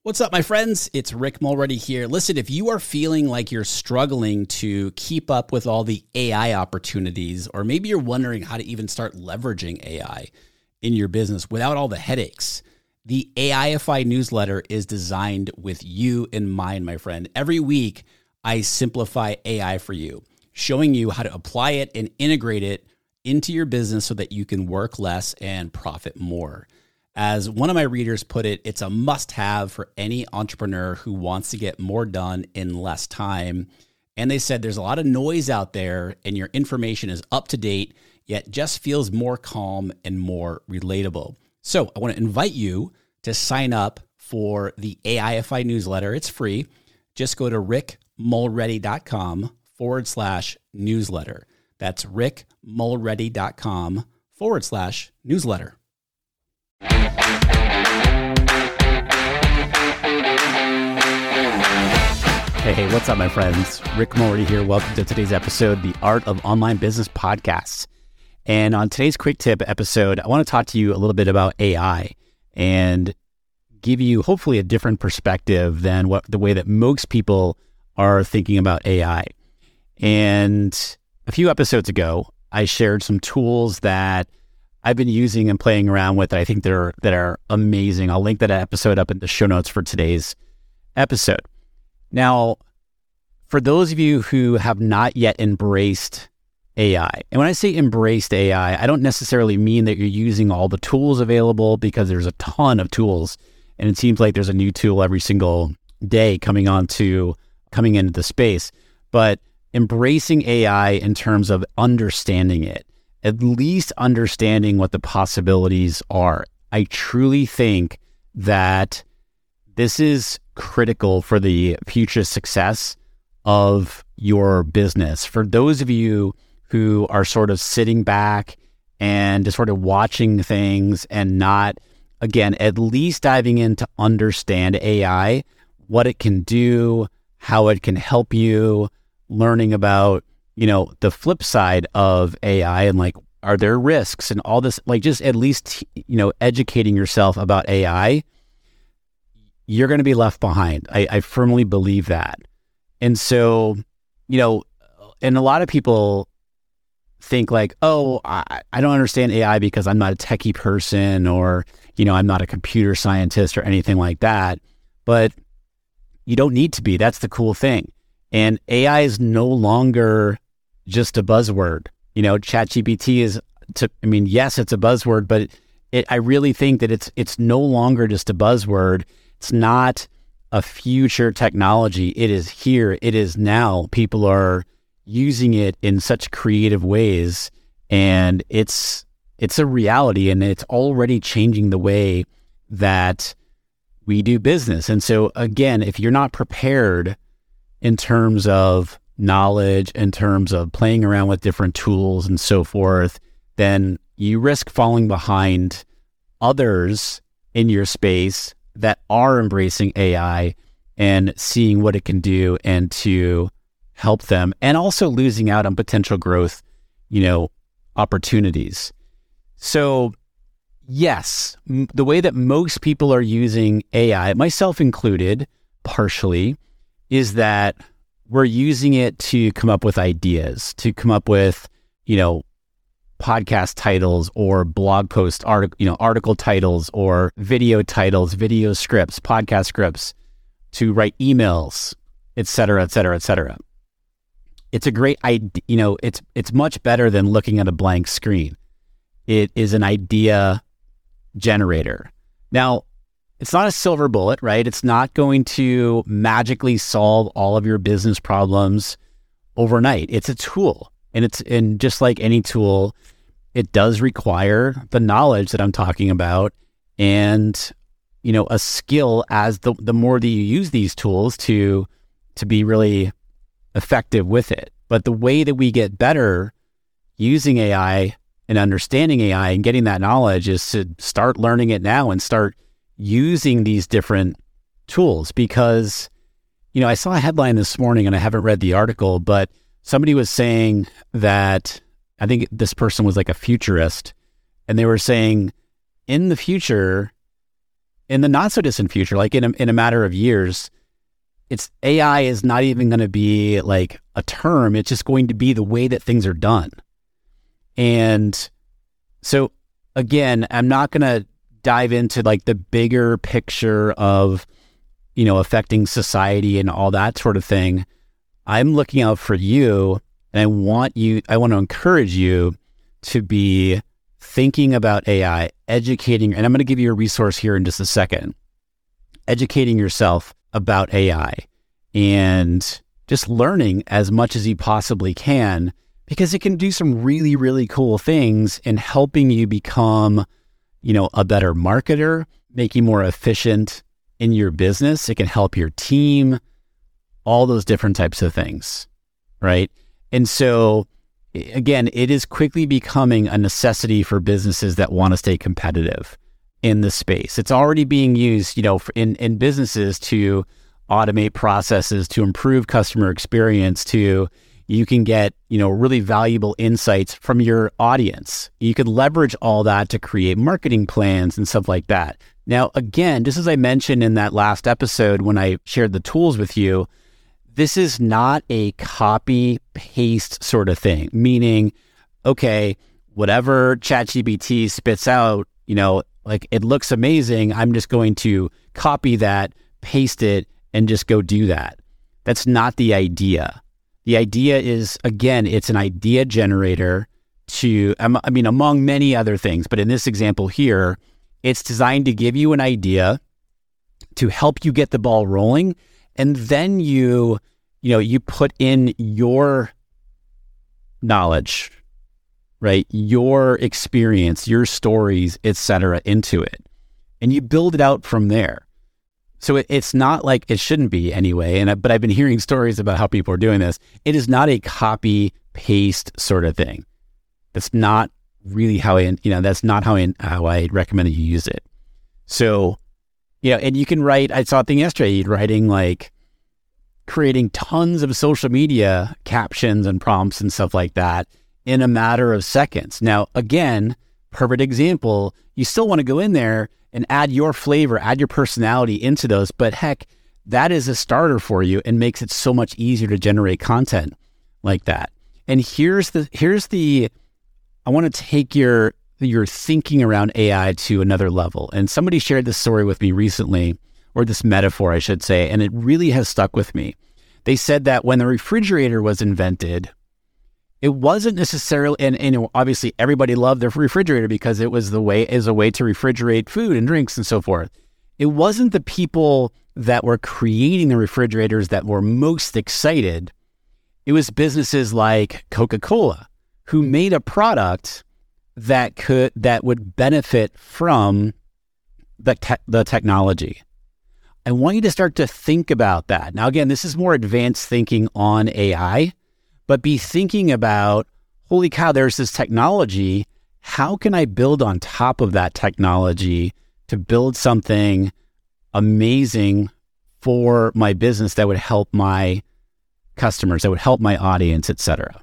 What's up, my friends? It's Rick Mulready here. Listen, if you are feeling like you're struggling to keep up with all the AI opportunities, or maybe you're wondering how to even start leveraging AI in your business without all the headaches, the AIFI newsletter is designed with you in mind, my friend. Every week, I simplify AI for you, showing you how to apply it and integrate it into your business so that you can work less and profit more. As one of my readers put it, it's a must-have for any entrepreneur who wants to get more done in less time. And they said there's a lot of noise out there and your information is up to date, yet just feels more calm and more relatable. So I want to invite you to sign up for the AIFI newsletter. It's free. Just go to rickmulready.com/newsletter. That's rickmulready.com/newsletter. Hey, what's up, my friends? Rick Mulready here. Welcome to today's episode, The Art of Online Business Podcasts. And on today's quick tip episode, I want to talk to you a little bit about AI and give you hopefully a different perspective than the way that most people are thinking about AI. And a few episodes ago, I shared some tools that I've been using and playing around with that I think that are amazing. I'll link that episode up in the show notes for today's episode. Now, for those of you who have not yet embraced AI, and when I say embraced AI, I don't necessarily mean that you're using all the tools available, because there's a ton of tools, and it seems like there's a new tool every single day coming into the space. But embracing AI in terms of understanding it, at least understanding what the possibilities are. I truly think that this is critical for the future success of your business. For those of you who are sort of sitting back and just sort of watching things and not, again, at least diving in to understand AI, what it can do, how it can help you, learning about the flip side of AI and like, are there risks and all this, like just at least, educating yourself about AI, you're going to be left behind. I firmly believe that. And so, and a lot of people think like, oh, I don't understand AI because I'm not a techie person, or, I'm not a computer scientist or anything like that. But you don't need to be. That's the cool thing. And AI is no longer just a buzzword. ChatGPT is, yes, it's a buzzword, but I really think that it's no longer just a buzzword. It's not a future technology. It is here. It is now. People are using it in such creative ways, and it's a reality, and it's already changing the way that we do business. And so again, if you're not prepared in terms of knowledge, in terms of playing around with different tools and so forth, then you risk falling behind others in your space that are embracing AI and seeing what it can do and to help them, and also losing out on potential growth, opportunities. So yes, the way that most people are using AI, myself included, partially, is that we're using it to come up with ideas, to come up with, podcast titles or blog post article titles or video titles, video scripts, podcast scripts, to write emails, et cetera, et cetera, et cetera. It's a great idea. It's much better than looking at a blank screen. It is an idea generator. Now, it's not a silver bullet, right? It's not going to magically solve all of your business problems overnight. It's a tool, and just like any tool, it does require the knowledge that I'm talking about, and a skill as the more that you use these tools to be really effective with it. But the way that we get better using AI and understanding AI and getting that knowledge is to start learning it now and start using these different tools. Because, I saw a headline this morning, and I haven't read the article, but somebody was saying that, I think this person was like a futurist, and they were saying in the future, in the not so distant future, like in a matter of years, AI is not even going to be like a term. It's just going to be the way that things are done. And so again, I'm not going to dive into like the bigger picture of, affecting society and all that sort of thing. I'm looking out for you, and I want to encourage you to be thinking about AI, educating, and I'm going to give you a resource here in just a second, educating yourself about AI and just learning as much as you possibly can, because it can do some really, really cool things in helping you become, a better marketer, make you more efficient in your business. It can help your team, all those different types of things, right? And so again, it is quickly becoming a necessity for businesses that want to stay competitive in the space. It's already being used, in businesses to automate processes, to improve customer experience, you can get, really valuable insights from your audience. You could leverage all that to create marketing plans and stuff like that. Now, again, just as I mentioned in that last episode when I shared the tools with you, this is not a copy paste sort of thing, meaning, okay, whatever ChatGPT spits out, like it looks amazing. I'm just going to copy that, paste it, and just go do that. That's not the idea. The idea is, again, it's an idea generator among many other things, but in this example here, it's designed to give you an idea to help you get the ball rolling. And then you put in your knowledge, right? Your experience, your stories, etc., into it. And you build it out from there. So it's not like it shouldn't be anyway. But I've been hearing stories about how people are doing this. It is not a copy paste sort of thing. That's not really how that's not how I recommend that you use it. So, and you can write, I saw a thing yesterday, writing like creating tons of social media captions and prompts and stuff like that in a matter of seconds. Now, again, perfect example, you still want to go in there and add your flavor, add your personality into those. But heck, that is a starter for you and makes it so much easier to generate content like that. And here's the I want to take your thinking around AI to another level. And somebody shared this story with me recently, or this metaphor, I should say, and it really has stuck with me. They said that when the refrigerator was invented, it wasn't necessarily, and obviously everybody loved their refrigerator because it was a way to refrigerate food and drinks and so forth. It wasn't the people that were creating the refrigerators that were most excited. It was businesses like Coca-Cola who made a product that would benefit from the technology. I want you to start to think about that. Now, again, this is more advanced thinking on AI, but be thinking about, holy cow, there's this technology. How can I build on top of that technology to build something amazing for my business that would help my customers, that would help my audience, etc.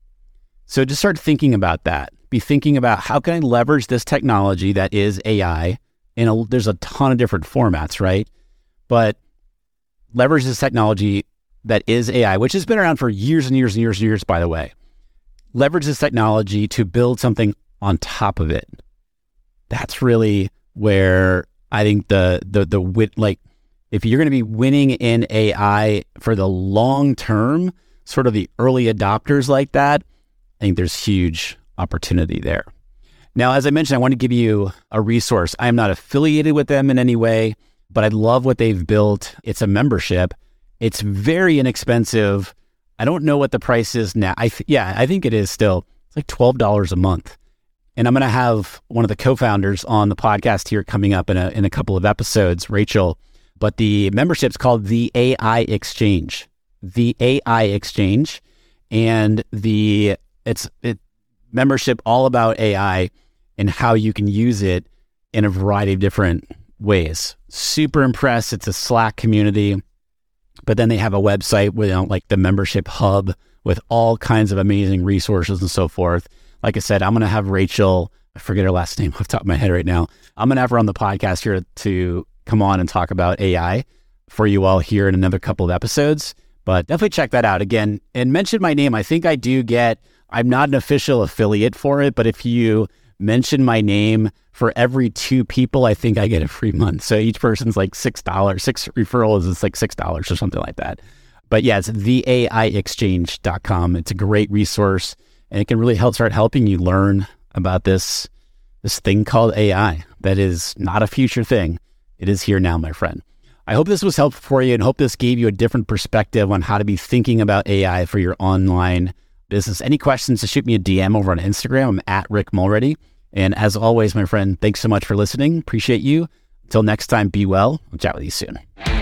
So just start thinking about that. Be thinking about, how can I leverage this technology that is AI? There's a ton of different formats, right? But leverage this technology that is AI, which has been around for years and years and years and years, by the way. Leverage this technology to build something on top of it. That's really where I think if you're going to be winning in AI for the long term, sort of the early adopters like that, I think there's huge opportunity there. Now, as I mentioned, I want to give you a resource. I am not affiliated with them in any way, but I love what they've built. It's a membership. It's very inexpensive. I don't know what the price is now. I think it is still. It's like $12 a month. And I'm going to have one of the co-founders on the podcast here coming up in a couple of episodes, Rachel. But the membership's called the AI Exchange. The AI Exchange. And it's membership all about AI and how you can use it in a variety of different ways. Super impressed. It's a Slack community, but then they have a website with like the membership hub with all kinds of amazing resources and so forth. Like I said, I'm going to have Rachel, I forget her last name off the top of my head right now. I'm going to have her on the podcast here to come on and talk about AI for you all here in another couple of episodes. But definitely check that out again and mention my name. I think I'm not an official affiliate for it, but if you mention my name for every 2 people, I think I get a free month. So each person's like $6, 6 referrals is like $6 or something like that. But yeah, it's theaiexchange.com. It's a great resource and it can really start helping you learn about this thing called AI that is not a future thing. It is here now, my friend. I hope this was helpful for you and hope this gave you a different perspective on how to be thinking about AI for your online business. Any questions, just shoot me a DM over on Instagram. I'm at Rick Mulready. And as always, my friend, thanks so much for listening. Appreciate you. Until next time, be well. I'll chat with you soon.